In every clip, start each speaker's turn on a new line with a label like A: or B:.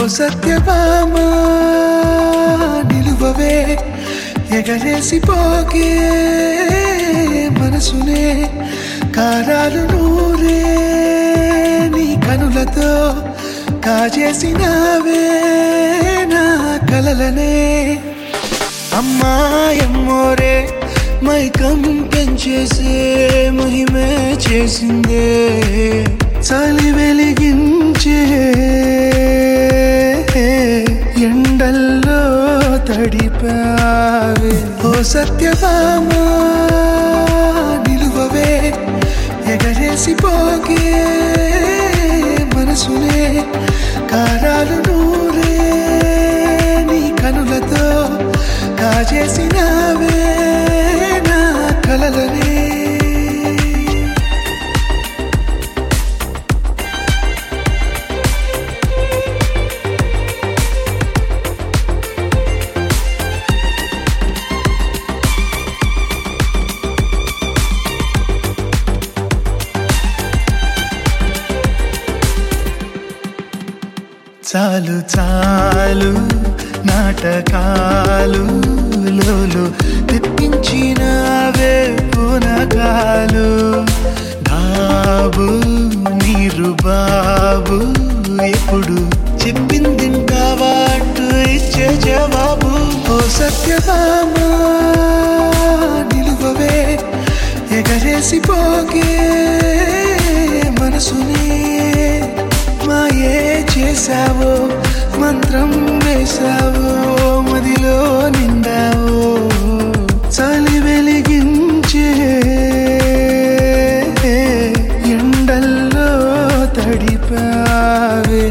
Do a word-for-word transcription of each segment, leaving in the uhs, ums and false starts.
A: సత్యభామా నిలువవే ఎగరేసి పోకే మనసునే కారాలు నూరే నీ కనులతో కాజేసినవే నా కలలనే అమ్మాయమ్మోరే మైకం పెంచేసే మహిమే చేసిందే చలి వెలిగించే ఎండల్లో తడిపావే ఓ సత్యభామా నిలువవే ఎగరేసి పోకే మనసునే కారాలు నూరే నీ కనులతో కాజేసినవే నా కలలనే చాలు చాలు నాటకాలు లోలు తెప్పించినవే పునకాలు బాబు నీరు బాబు ఎప్పుడు చెప్పిందింటావా అంటూ ఇచ్చే జవాబు ఓ సత్యభామా నిలువవే ఎగరేసి పోకే మనసునే మాయే చేసావో మంత్రం వేసావో మదిలో నిండావో చలి వెలిగించే ఎండల్లో తడిపావే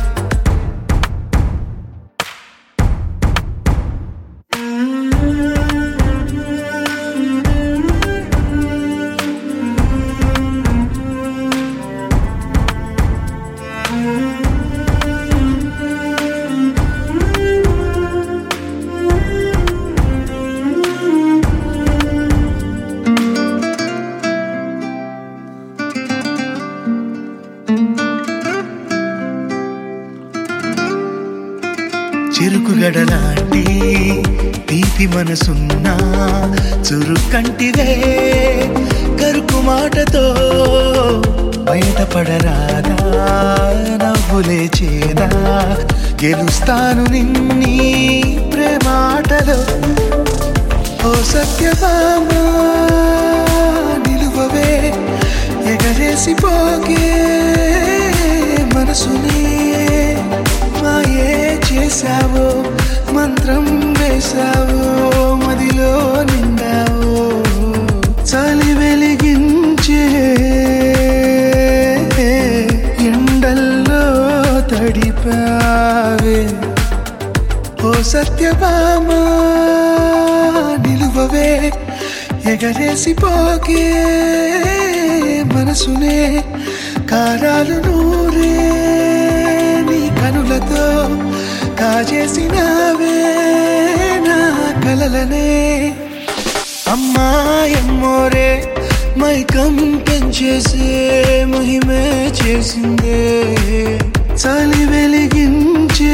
A: చెరుకుగడలాంటి తీపి మనసున్నా చురుకంటివే కరుకు మాటతో బయటపడరాదా నవ్వులే చేదా గెలుస్తాను నిన్నీ ప్రేమాటలో ఓ సత్యభామా నిలువవే ఎగరేసి పోకే మనసునే మాయే చేసావో మంత్రం వేసావో మదిలో నిండావో చలి వెలిగించే ఎండల్లో తడిపావే ఓ సత్యభామా నిలువవే ఎగరేసి పోకే మనసునే కారాలు నూరే నీ కనులతో కాజేసినవే నా కలలనే అమ్మాయమ్మోరే మైకం పెంచేసే మహిమే చేసిందే చలి వెలిగించే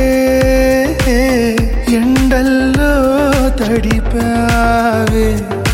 A: ఎండల్లో తడిపావే